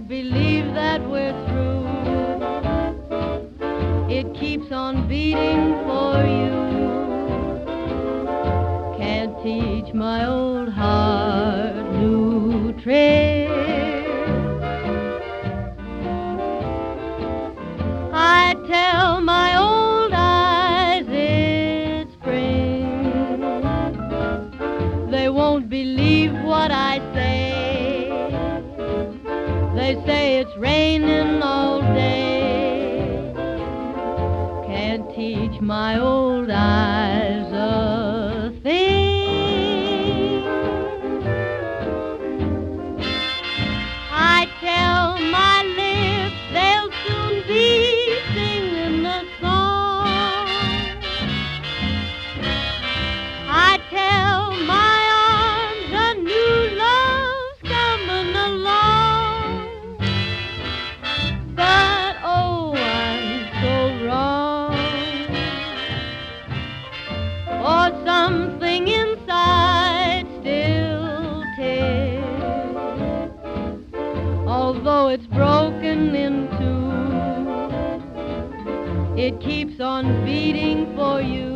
won't believe that we're through. It keeps on beating for you. Can't teach my old heart new tricks. I tell my old eyes it's spring. They won't believe what I say. They say it's raining all day. Can't teach my old eyes a thing. I tell my lips they'll soon be singing a song. I tell my arms a new love's coming along. But oh, I'm so wrong. Or something inside still tears. Although it's broken in two, it keeps on beating for you.